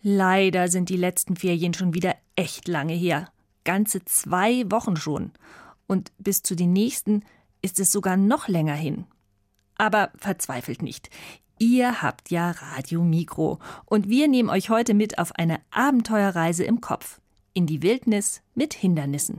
Leider sind die letzten Ferien schon wieder echt lange her. Ganze 2 Wochen schon. Und bis zu den nächsten ist es sogar noch länger hin. Aber verzweifelt nicht. Ihr habt ja Radio Mikro. Und wir nehmen euch heute mit auf eine Abenteuerreise im Kopf. In die Wildnis mit Hindernissen.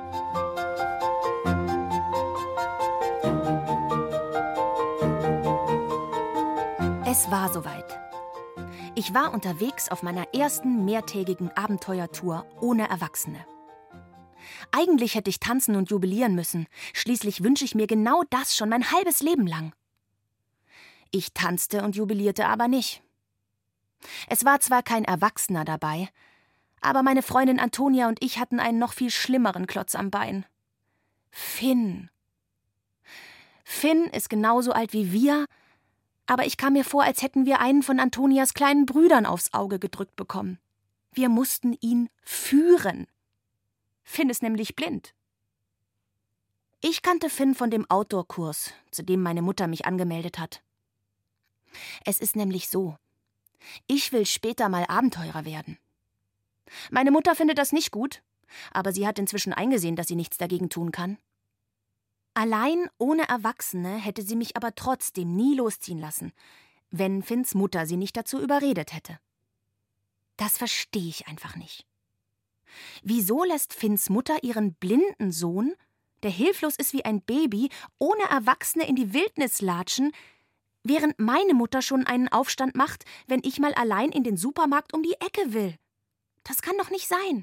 Es war soweit. Ich war unterwegs auf meiner ersten mehrtägigen Abenteuertour ohne Erwachsene. Eigentlich hätte ich tanzen und jubilieren müssen. Schließlich wünsche ich mir genau das schon mein halbes Leben lang. Ich tanzte und jubilierte aber nicht. Es war zwar kein Erwachsener dabei, aber meine Freundin Antonia und ich hatten einen noch viel schlimmeren Klotz am Bein. Finn. Finn ist genauso alt wie wir, aber ich kam mir vor, als hätten wir einen von Antonias kleinen Brüdern aufs Auge gedrückt bekommen. Wir mussten ihn führen. Finn ist nämlich blind. Ich kannte Finn von dem Outdoor-Kurs, zu dem meine Mutter mich angemeldet hat. Es ist nämlich so: Ich will später mal Abenteurer werden. Meine Mutter findet das nicht gut, aber sie hat inzwischen eingesehen, dass sie nichts dagegen tun kann. Allein ohne Erwachsene hätte sie mich aber trotzdem nie losziehen lassen, wenn Finns Mutter sie nicht dazu überredet hätte. Das verstehe ich einfach nicht. Wieso lässt Finns Mutter ihren blinden Sohn, der hilflos ist wie ein Baby, ohne Erwachsene in die Wildnis latschen, während meine Mutter schon einen Aufstand macht, wenn ich mal allein in den Supermarkt um die Ecke will? Das kann doch nicht sein.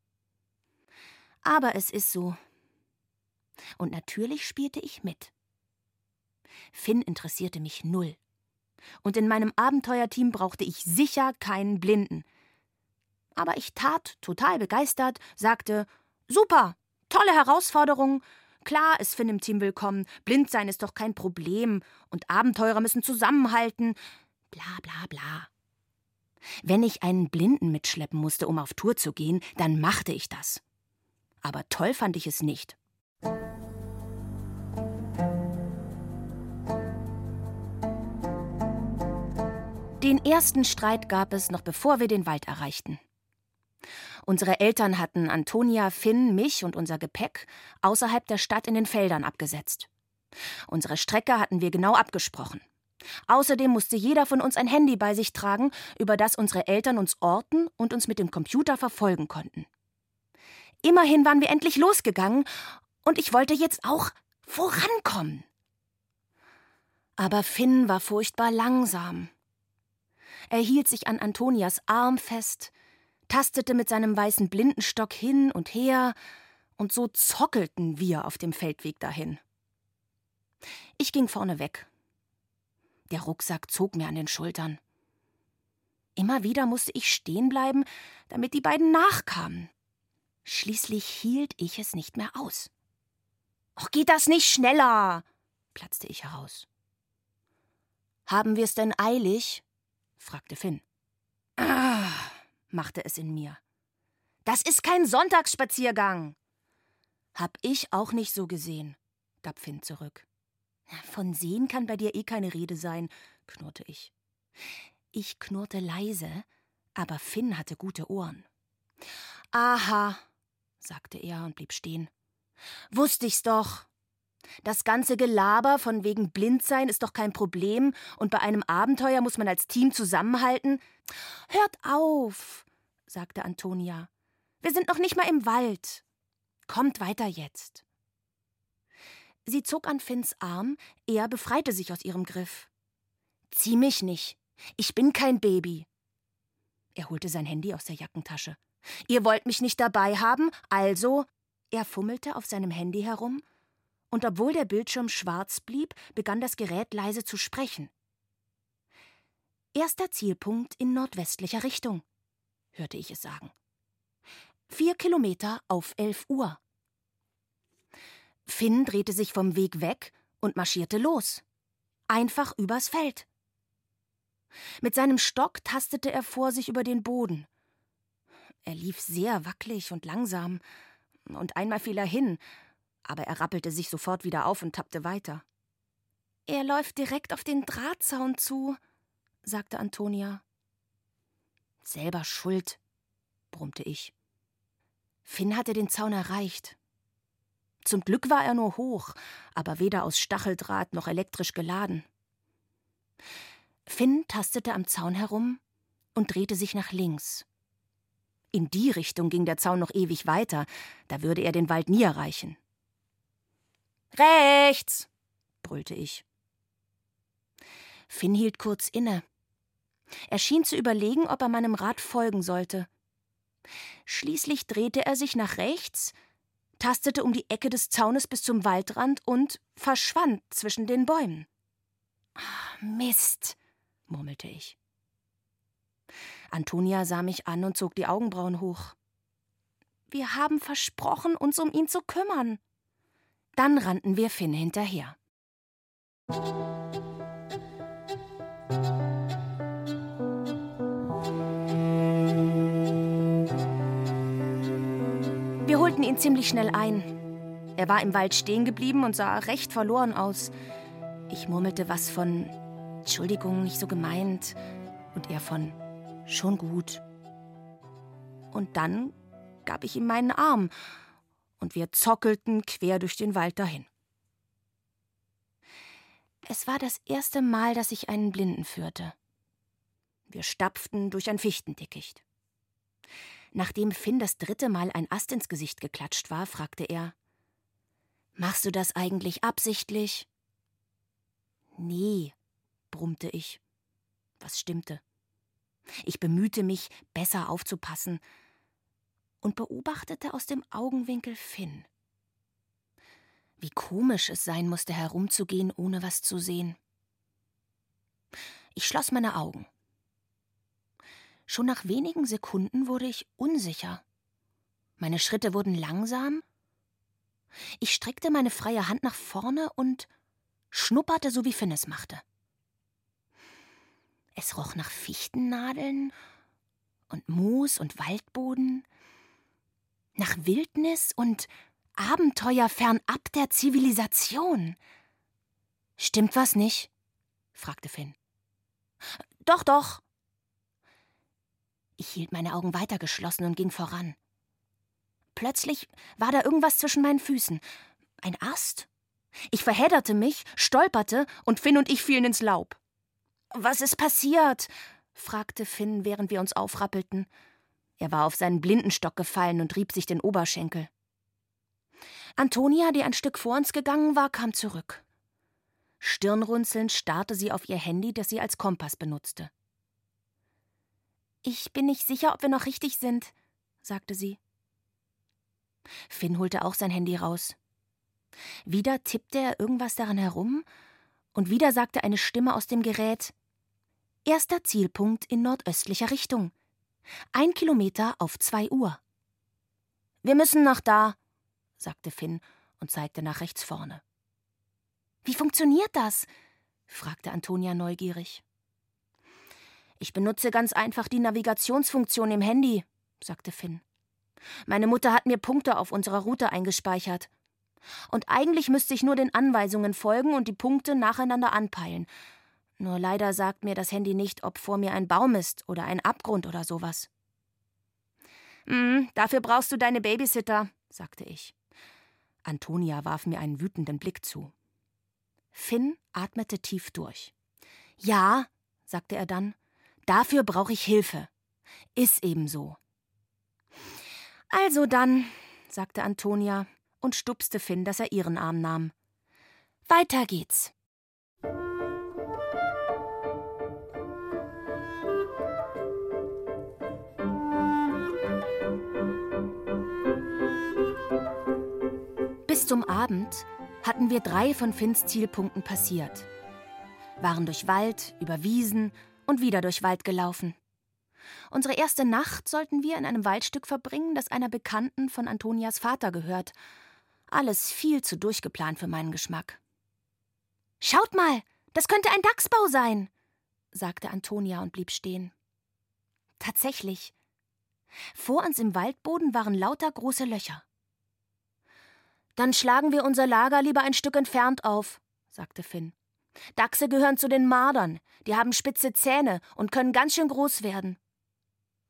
Aber es ist so. Und natürlich spielte ich mit. Finn interessierte mich null. Und in meinem Abenteuerteam brauchte ich sicher keinen Blinden. Aber ich tat, total begeistert, sagte: Super, tolle Herausforderung. Klar ist Finn im Team willkommen, blind sein ist doch kein Problem und Abenteurer müssen zusammenhalten. Bla bla bla. Wenn ich einen Blinden mitschleppen musste, um auf Tour zu gehen, dann machte ich das. Aber toll fand ich es nicht. Den ersten Streit gab es noch bevor wir den Wald erreichten. Unsere Eltern hatten Antonia, Finn, mich und unser Gepäck außerhalb der Stadt in den Feldern abgesetzt. Unsere Strecke hatten wir genau abgesprochen. Außerdem musste jeder von uns ein Handy bei sich tragen, über das unsere Eltern uns orten und uns mit dem Computer verfolgen konnten. Immerhin waren wir endlich losgegangen und ich wollte jetzt auch vorankommen. Aber Finn war furchtbar langsam. Er hielt sich an Antonias Arm fest, tastete mit seinem weißen Blindenstock hin und her, und so zockelten wir auf dem Feldweg dahin. Ich ging vorne weg. Der Rucksack zog mir an den Schultern. Immer wieder musste ich stehen bleiben, damit die beiden nachkamen. Schließlich hielt ich es nicht mehr aus. »Och, geht das nicht schneller?« platzte ich heraus. »Haben wir es denn eilig?« fragte Finn. »Ah«, machte es in mir. »Das ist kein Sonntagsspaziergang.« »Hab ich auch nicht so gesehen«, gab Finn zurück. »Von sehen kann bei dir eh keine Rede sein«, knurrte ich. Ich knurrte leise, aber Finn hatte gute Ohren. »Aha«, sagte er und blieb stehen. »Wusste ich's doch. Das ganze Gelaber von wegen Blindsein ist doch kein Problem und bei einem Abenteuer muss man als Team zusammenhalten.« »Hört auf«, sagte Antonia. »Wir sind noch nicht mal im Wald. Kommt weiter jetzt.« Sie zog an Finns Arm, er befreite sich aus ihrem Griff. »Zieh mich nicht. Ich bin kein Baby.« Er holte sein Handy aus der Jackentasche. »Ihr wollt mich nicht dabei haben, also...« Er fummelte auf seinem Handy herum, und obwohl der Bildschirm schwarz blieb, begann das Gerät leise zu sprechen. »Erster Zielpunkt in nordwestlicher Richtung«, hörte ich es sagen. 4 Kilometer auf 11 Uhr. Finn drehte sich vom Weg weg und marschierte los. Einfach übers Feld. Mit seinem Stock tastete er vor sich über den Boden. Er lief sehr wackelig und langsam, und einmal fiel er hin, aber er rappelte sich sofort wieder auf und tappte weiter. »Er läuft direkt auf den Drahtzaun zu«, sagte Antonia. Selber schuld, brummte ich. Finn hatte den Zaun erreicht. Zum Glück war er nur hoch, aber weder aus Stacheldraht noch elektrisch geladen. Finn tastete am Zaun herum und drehte sich nach links. In die Richtung ging der Zaun noch ewig weiter, da würde er den Wald nie erreichen. »Rechts«, brüllte ich. Finn hielt kurz inne. Er schien zu überlegen, ob er meinem Rat folgen sollte. Schließlich drehte er sich nach rechts, tastete um die Ecke des Zaunes bis zum Waldrand und verschwand zwischen den Bäumen. »Mist«, murmelte ich. Antonia sah mich an und zog die Augenbrauen hoch. »Wir haben versprochen, uns um ihn zu kümmern.« Dann rannten wir Finn hinterher. Wir holten ihn ziemlich schnell ein. Er war im Wald stehen geblieben und sah recht verloren aus. Ich murmelte was von »Entschuldigung, nicht so gemeint« und er von »Schon gut«. Und dann gab ich ihm meinen Arm und wir zockelten quer durch den Wald dahin. Es war das erste Mal, dass ich einen Blinden führte. Wir stapften durch ein Fichtendickicht. Nachdem Finn das 3. Mal ein Ast ins Gesicht geklatscht war, fragte er: »Machst du das eigentlich absichtlich?« »Nee«, brummte ich, was stimmte. Ich bemühte mich, besser aufzupassen und beobachtete aus dem Augenwinkel Finn. Wie komisch es sein musste, herumzugehen, ohne was zu sehen. Ich schloss meine Augen. Schon nach wenigen Sekunden wurde ich unsicher. Meine Schritte wurden langsam. Ich streckte meine freie Hand nach vorne und schnupperte, so wie Finn es machte. Es roch nach Fichtennadeln und Moos und Waldboden, nach Wildnis und Abenteuer fernab der Zivilisation. »Stimmt was nicht?« fragte Finn. »Doch, doch.« Ich hielt meine Augen weiter geschlossen und ging voran. Plötzlich war da irgendwas zwischen meinen Füßen. Ein Ast? Ich verhedderte mich, stolperte und Finn und ich fielen ins Laub. »Was ist passiert?« fragte Finn, während wir uns aufrappelten. Er war auf seinen Blindenstock gefallen und rieb sich den Oberschenkel. Antonia, die ein Stück vor uns gegangen war, kam zurück. Stirnrunzelnd starrte sie auf ihr Handy, das sie als Kompass benutzte. »Ich bin nicht sicher, ob wir noch richtig sind«, sagte sie. Finn holte auch sein Handy raus. Wieder tippte er irgendwas daran herum und wieder sagte eine Stimme aus dem Gerät: »Erster Zielpunkt in nordöstlicher Richtung. 1 Kilometer auf 2 Uhr.« »Wir müssen nach da«, sagte Finn und zeigte nach rechts vorne. »Wie funktioniert das?« fragte Antonia neugierig. »Ich benutze ganz einfach die Navigationsfunktion im Handy«, sagte Finn. »Meine Mutter hat mir Punkte auf unserer Route eingespeichert. Und eigentlich müsste ich nur den Anweisungen folgen und die Punkte nacheinander anpeilen. Nur leider sagt mir das Handy nicht, ob vor mir ein Baum ist oder ein Abgrund oder sowas.« »Dafür brauchst du deine Babysitter«, sagte ich. Antonia warf mir einen wütenden Blick zu. Finn atmete tief durch. »Ja«, sagte er dann, »dafür brauche ich Hilfe. Ist eben so.« »Also dann«, sagte Antonia und stupste Finn, dass er ihren Arm nahm. »Weiter geht's.« Bis zum Abend hatten wir 3 von Finns Zielpunkten passiert, waren durch Wald, über Wiesen und wieder durch Wald gelaufen. Unsere erste Nacht sollten wir in einem Waldstück verbringen, das einer Bekannten von Antonias Vater gehört. Alles viel zu durchgeplant für meinen Geschmack. »Schaut mal, das könnte ein Dachsbau sein«, sagte Antonia und blieb stehen. Tatsächlich. Vor uns im Waldboden waren lauter große Löcher. »Dann schlagen wir unser Lager lieber ein Stück entfernt auf«, sagte Finn. »Dachse gehören zu den Mardern, die haben spitze Zähne und können ganz schön groß werden.«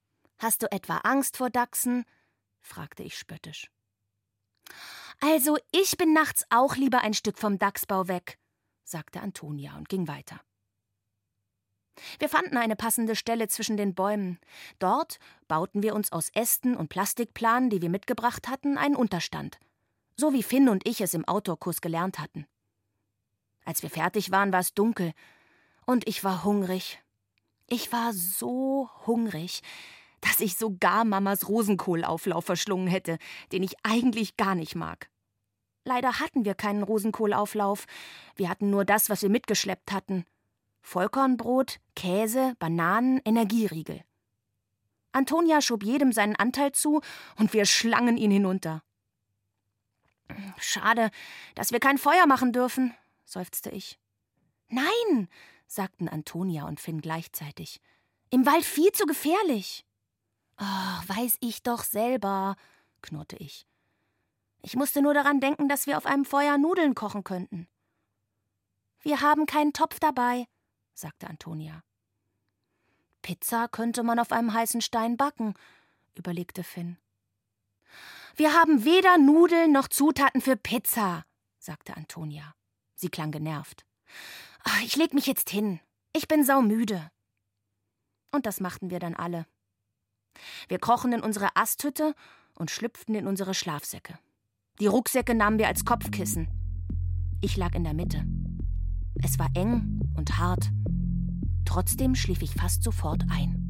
Hast du etwa Angst vor Dachsen?« fragte ich spöttisch. »Also, ich bin nachts auch lieber ein Stück vom Dachsbau weg«, sagte Antonia und ging weiter. Wir fanden eine passende Stelle zwischen den Bäumen. Dort bauten wir uns aus Ästen und Plastikplanen, die wir mitgebracht hatten, einen Unterstand. So wie Finn und ich es im Outdoor-Kurs gelernt hatten. Als wir fertig waren, war es dunkel. Und ich war hungrig. Ich war so hungrig, dass ich sogar Mamas Rosenkohlauflauf verschlungen hätte, den ich eigentlich gar nicht mag. Leider hatten wir keinen Rosenkohlauflauf. Wir hatten nur das, was wir mitgeschleppt hatten. Vollkornbrot, Käse, Bananen, Energieriegel. Antonia schob jedem seinen Anteil zu und wir schlangen ihn hinunter. »Schade, dass wir kein Feuer machen dürfen«, seufzte ich. »Nein«, sagten Antonia und Finn gleichzeitig. »Im Wald viel zu gefährlich.« »Oh, weiß ich doch selber«, knurrte ich. »Ich musste nur daran denken, dass wir auf einem Feuer Nudeln kochen könnten.« »Wir haben keinen Topf dabei«, sagte Antonia. »Pizza könnte man auf einem heißen Stein backen«, überlegte Finn. »Wir haben weder Nudeln noch Zutaten für Pizza«, sagte Antonia. Sie klang genervt. »Ich leg mich jetzt hin. Ich bin saumüde.« Und das machten wir dann alle. Wir krochen in unsere Asthütte und schlüpften in unsere Schlafsäcke. Die Rucksäcke nahmen wir als Kopfkissen. Ich lag in der Mitte. Es war eng und hart. Trotzdem schlief ich fast sofort ein.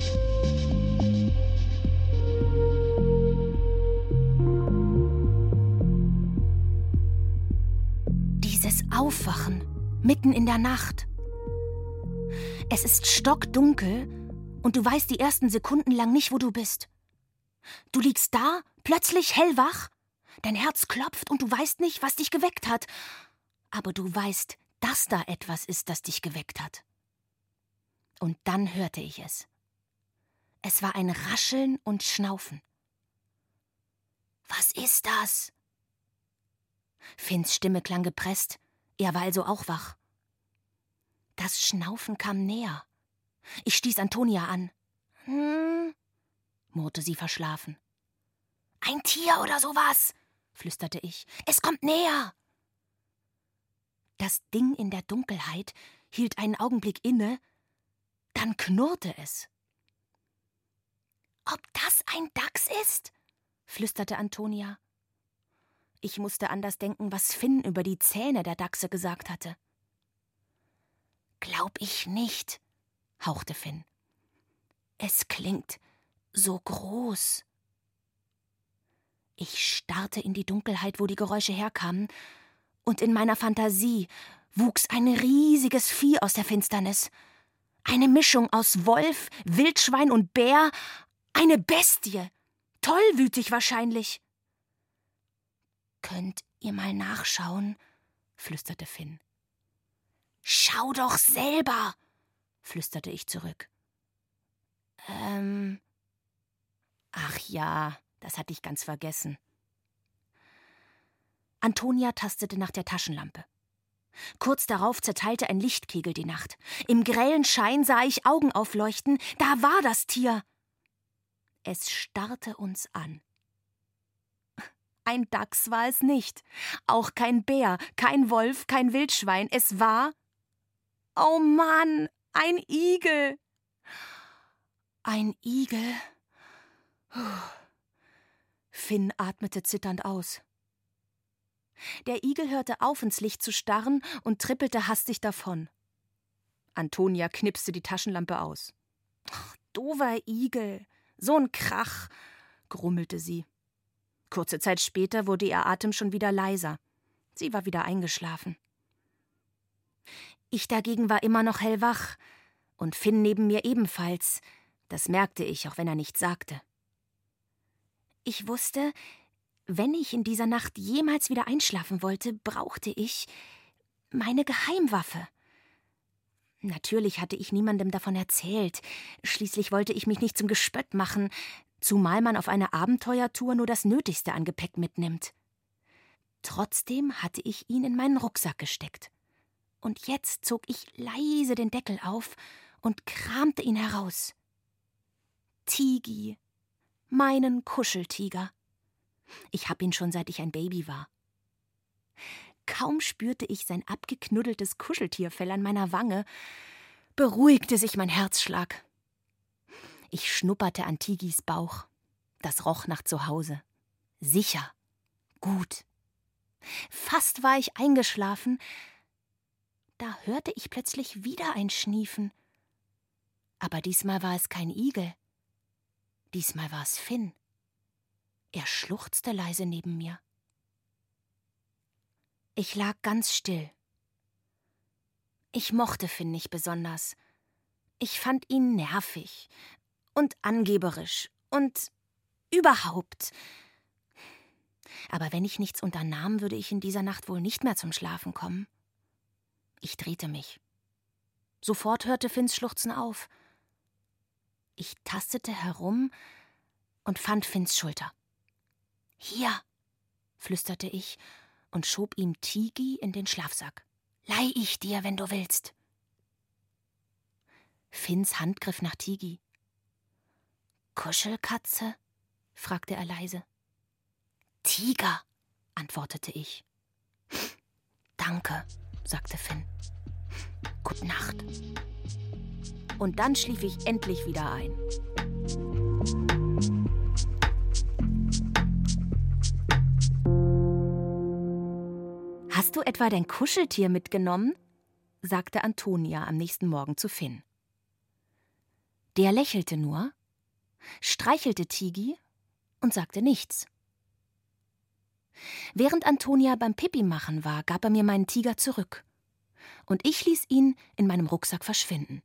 Dieses Aufwachen mitten in der Nacht. Es ist stockdunkel und du weißt die ersten Sekunden lang nicht, wo du bist. Du liegst da, plötzlich hellwach, dein Herz klopft und du weißt nicht, was dich geweckt hat. Aber du weißt, dass da etwas ist, das dich geweckt hat. Und dann hörte ich es. Es war ein Rascheln und Schnaufen. »Was ist das?« Finns Stimme klang gepresst, er war also auch wach. Das Schnaufen kam näher. Ich stieß Antonia an. Murrte sie verschlafen. »Ein Tier oder sowas«, flüsterte ich. »Es kommt näher.« Das Ding in der Dunkelheit hielt einen Augenblick inne, dann knurrte es. »Ob das ein Dachs ist?«, flüsterte Antonia. Ich musste an das denken, was Finn über die Zähne der Dachse gesagt hatte. »Glaub ich nicht«, hauchte Finn. »Es klingt so groß.« Ich starrte in die Dunkelheit, wo die Geräusche herkamen, und in meiner Fantasie wuchs ein riesiges Vieh aus der Finsternis. Eine Mischung aus Wolf, Wildschwein und Bär, eine Bestie, tollwütig wahrscheinlich. »Könnt ihr mal nachschauen?«, flüsterte Finn. »Schau doch selber«, flüsterte ich zurück. Ach ja, das hatte ich ganz vergessen. Antonia tastete nach der Taschenlampe. Kurz darauf zerteilte ein Lichtkegel die Nacht. Im grellen Schein sah ich Augen aufleuchten. Da war das Tier. Es starrte uns an. Ein Dachs war es nicht. Auch kein Bär, kein Wolf, kein Wildschwein. Es war... Oh Mann, ein Igel. Ein Igel? Finn atmete zitternd aus. Der Igel hörte auf, ins Licht zu starren und trippelte hastig davon. Antonia knipste die Taschenlampe aus. »Doofer Igel, so ein Krach«, grummelte sie. Kurze Zeit später wurde ihr Atem schon wieder leiser. Sie war wieder eingeschlafen. Ich dagegen war immer noch hellwach und Finn neben mir ebenfalls. Das merkte ich, auch wenn er nichts sagte. Ich wusste, wenn ich in dieser Nacht jemals wieder einschlafen wollte, brauchte ich meine Geheimwaffe. Natürlich hatte ich niemandem davon erzählt. Schließlich wollte ich mich nicht zum Gespött machen, zumal man auf eine Abenteuertour nur das Nötigste an Gepäck mitnimmt. Trotzdem hatte ich ihn in meinen Rucksack gesteckt. Und jetzt zog ich leise den Deckel auf und kramte ihn heraus. Tigi, meinen Kuscheltiger. Ich hab ihn schon, seit ich ein Baby war. Kaum spürte ich sein abgeknuddeltes Kuscheltierfell an meiner Wange, beruhigte sich mein Herzschlag. Ich schnupperte an Tigis Bauch. Das roch nach Zuhause. Sicher. Gut. Fast war ich eingeschlafen. Da hörte ich plötzlich wieder ein Schniefen. Aber diesmal war es kein Igel. Diesmal war es Finn. Er schluchzte leise neben mir. Ich lag ganz still. Ich mochte Finn nicht besonders. Ich fand ihn nervig und angeberisch und überhaupt. Aber wenn ich nichts unternahm, würde ich in dieser Nacht wohl nicht mehr zum Schlafen kommen. Ich drehte mich. Sofort hörte Finns Schluchzen auf. Ich tastete herum und fand Finns Schulter. »Hier«, flüsterte ich und schob ihm Tigi in den Schlafsack. »Leih ich dir, wenn du willst.« Finns Hand griff nach Tigi. »Kuschelkatze?« fragte er leise. »Tiger«, antwortete ich. »Danke«, sagte Finn. »Gute Nacht.« Und dann schlief ich endlich wieder ein. »Hast du etwa dein Kuscheltier mitgenommen?« sagte Antonia am nächsten Morgen zu Finn. Der lächelte nur, streichelte Tigi und sagte nichts. Während Antonia beim Pipi-Machen war, gab er mir meinen Tiger zurück. Und ich ließ ihn in meinem Rucksack verschwinden.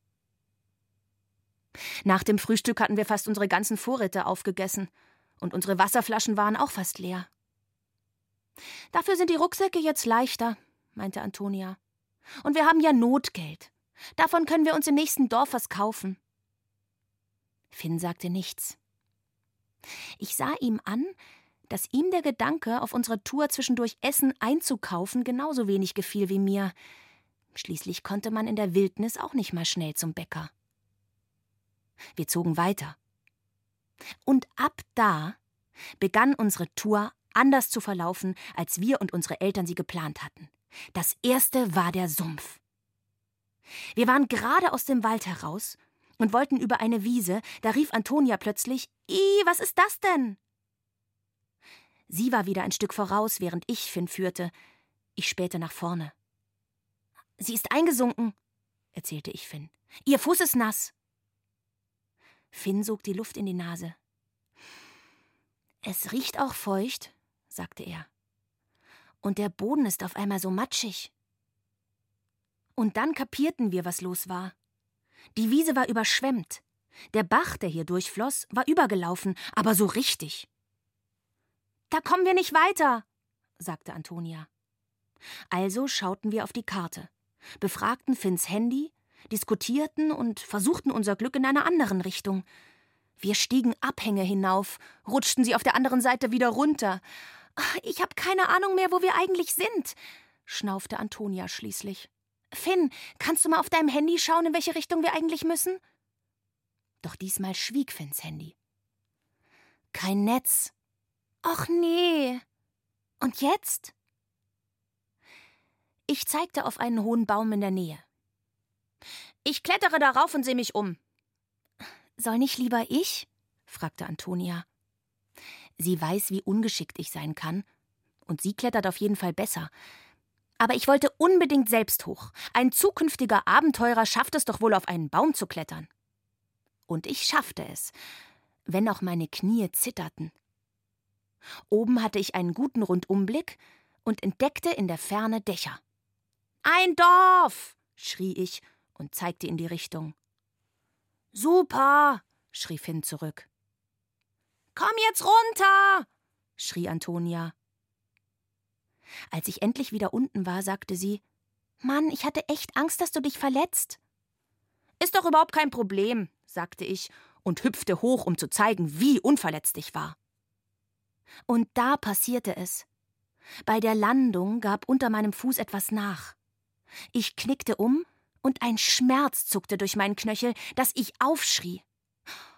Nach dem Frühstück hatten wir fast unsere ganzen Vorräte aufgegessen. Und unsere Wasserflaschen waren auch fast leer. »Dafür sind die Rucksäcke jetzt leichter«, meinte Antonia. »Und wir haben ja Notgeld. Davon können wir uns im nächsten Dorf was kaufen.« Finn sagte nichts. Ich sah ihm an, dass ihm der Gedanke, auf unserer Tour zwischendurch Essen einzukaufen, genauso wenig gefiel wie mir. Schließlich konnte man in der Wildnis auch nicht mal schnell zum Bäcker. Wir zogen weiter. Und ab da begann unsere Tour anders zu verlaufen, als wir und unsere Eltern sie geplant hatten. Das erste war der Sumpf. Wir waren gerade aus dem Wald heraus und wollten über eine Wiese, da rief Antonia plötzlich: »Ih, was ist das denn?« Sie war wieder ein Stück voraus, während ich Finn führte. Ich spähte nach vorne. »Sie ist eingesunken«, erzählte ich Finn. »Ihr Fuß ist nass.« Finn sog die Luft in die Nase. »Es riecht auch feucht«, sagte er. »Und der Boden ist auf einmal so matschig.« Und dann kapierten wir, was los war. Die Wiese war überschwemmt. Der Bach, der hier durchfloss, war übergelaufen, aber so richtig. »Da kommen wir nicht weiter«, sagte Antonia. Also schauten wir auf die Karte, befragten Finns Handy, diskutierten und versuchten unser Glück in einer anderen Richtung. Wir stiegen Abhänge hinauf, rutschten sie auf der anderen Seite wieder runter. »Ich habe keine Ahnung mehr, wo wir eigentlich sind«, schnaufte Antonia schließlich. »Finn, kannst du mal auf deinem Handy schauen, in welche Richtung wir eigentlich müssen?« Doch diesmal schwieg Finns Handy. »Kein Netz.« »Och nee. Und jetzt?« Ich zeigte auf einen hohen Baum in der Nähe. »Ich klettere darauf und sehe mich um.« »Soll nicht lieber ich?« fragte Antonia. Sie weiß, wie ungeschickt ich sein kann, und sie klettert auf jeden Fall besser. Aber ich wollte unbedingt selbst hoch. Ein zukünftiger Abenteurer schafft es doch wohl, auf einen Baum zu klettern. Und ich schaffte es, wenn auch meine Knie zitterten. Oben hatte ich einen guten Rundumblick und entdeckte in der Ferne Dächer. »Ein Dorf«, schrie ich und zeigte in die Richtung. »Super«, schrie Finn zurück. »Komm jetzt runter«, schrie Antonia. Als ich endlich wieder unten war, sagte sie: »Mann, ich hatte echt Angst, dass du dich verletzt.« »Ist doch überhaupt kein Problem«, sagte ich und hüpfte hoch, um zu zeigen, wie unverletzt ich war. Und da passierte es. Bei der Landung gab unter meinem Fuß etwas nach. Ich knickte um und ein Schmerz zuckte durch meinen Knöchel, dass ich aufschrie.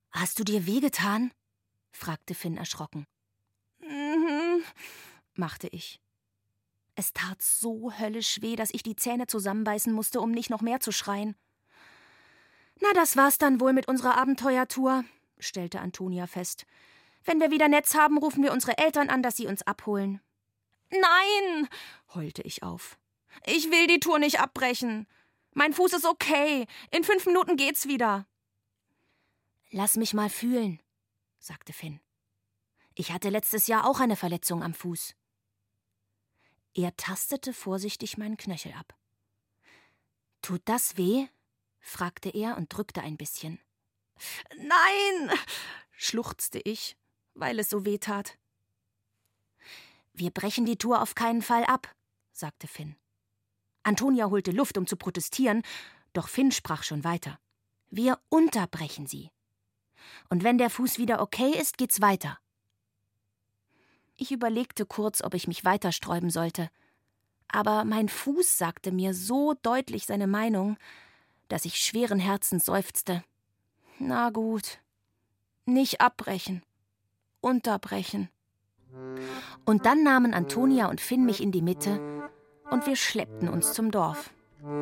»Hast du dir wehgetan?« fragte Finn erschrocken. »Mhm«, machte ich. Es tat so höllisch weh, dass ich die Zähne zusammenbeißen musste, um nicht noch mehr zu schreien. »Na, das war's dann wohl mit unserer Abenteuertour«, stellte Antonia fest. »Wenn wir wieder Netz haben, rufen wir unsere Eltern an, dass sie uns abholen.« »Nein«, heulte ich auf. »Ich will die Tour nicht abbrechen. Mein Fuß ist okay. In 5 Minuten geht's wieder.« »Lass mich mal fühlen«, sagte Finn. »Ich hatte letztes Jahr auch eine Verletzung am Fuß.« Er tastete vorsichtig meinen Knöchel ab. »Tut das weh?« fragte er und drückte ein bisschen. »Nein«, schluchzte ich, weil es so weh tat. »Wir brechen die Tour auf keinen Fall ab«, sagte Finn. Antonia holte Luft, um zu protestieren, doch Finn sprach schon weiter. »Wir unterbrechen sie. Und wenn der Fuß wieder okay ist, geht's weiter.« Ich überlegte kurz, ob ich mich weiter sträuben sollte. Aber mein Fuß sagte mir so deutlich seine Meinung, dass ich schweren Herzens seufzte. »Na gut, nicht abbrechen, unterbrechen.« Und dann nahmen Antonia und Finn mich in die Mitte und wir schleppten uns zum Dorf.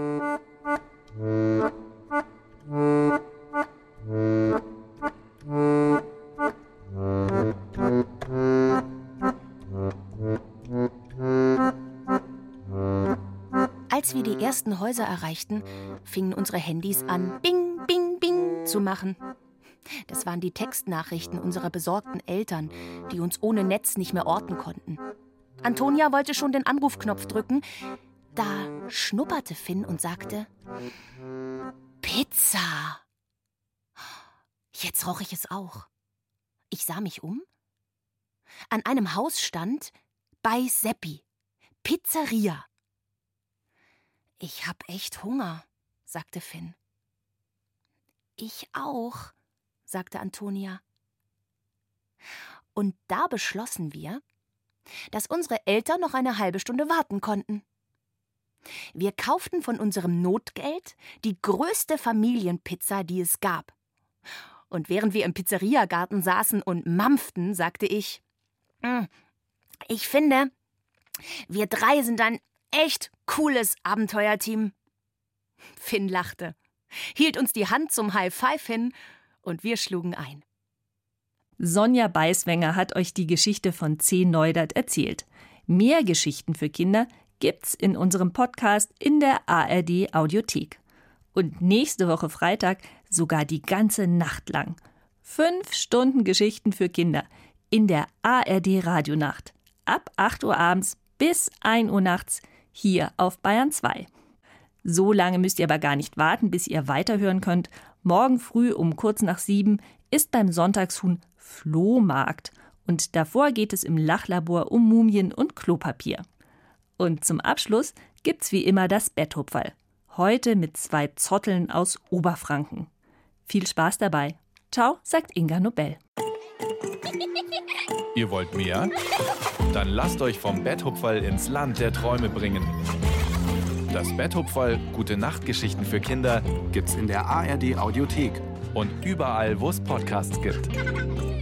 Als wir die ersten Häuser erreichten, fingen unsere Handys an, bing, bing, bing zu machen. Das waren die Textnachrichten unserer besorgten Eltern, die uns ohne Netz nicht mehr orten konnten. Antonia wollte schon den Anrufknopf drücken, da schnupperte Finn und sagte: »Pizza!« Jetzt roch ich es auch. Ich sah mich um. An einem Haus stand »Bei Seppi, Pizzeria«. »Ich hab echt Hunger«, sagte Finn. »Ich auch«, sagte Antonia. Und da beschlossen wir, dass unsere Eltern noch eine halbe Stunde warten konnten. Wir kauften von unserem Notgeld die größte Familienpizza, die es gab. Und während wir im Pizzeriagarten saßen und mampften, sagte ich: »Ich finde, wir 3 sind ein echt cooles Abenteuerteam.« Finn lachte, hielt uns die Hand zum High Five hin und wir schlugen ein. Sonja Beiswenger hat euch die Geschichte von C. Neudert erzählt. Mehr Geschichten für Kinder gibt's in unserem Podcast in der ARD Audiothek. Und nächste Woche Freitag sogar die ganze Nacht lang. 5 Stunden Geschichten für Kinder in der ARD Radionacht. Ab 8 Uhr abends bis 1 Uhr nachts hier auf Bayern 2. So lange müsst ihr aber gar nicht warten, bis ihr weiterhören könnt. Morgen früh um kurz nach 7 ist beim Sonntagshuhn Flohmarkt. Und davor geht es im Lachlabor um Mumien und Klopapier. Und zum Abschluss gibt's wie immer das Betthupferl. Heute mit 2 Zotteln aus Oberfranken. Viel Spaß dabei. Ciao, sagt Inga Nobel. Ihr wollt mehr? Dann lasst euch vom Betthupferl ins Land der Träume bringen. Das Betthupferl, gute Nachtgeschichten für Kinder, gibt's in der ARD Audiothek und überall, wo es Podcasts gibt.